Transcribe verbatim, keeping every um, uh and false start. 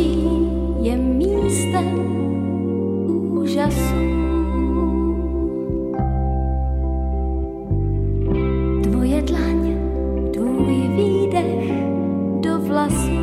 očí je místem úžasu. Tvoje dlaň, tvůj výdech do vlasů.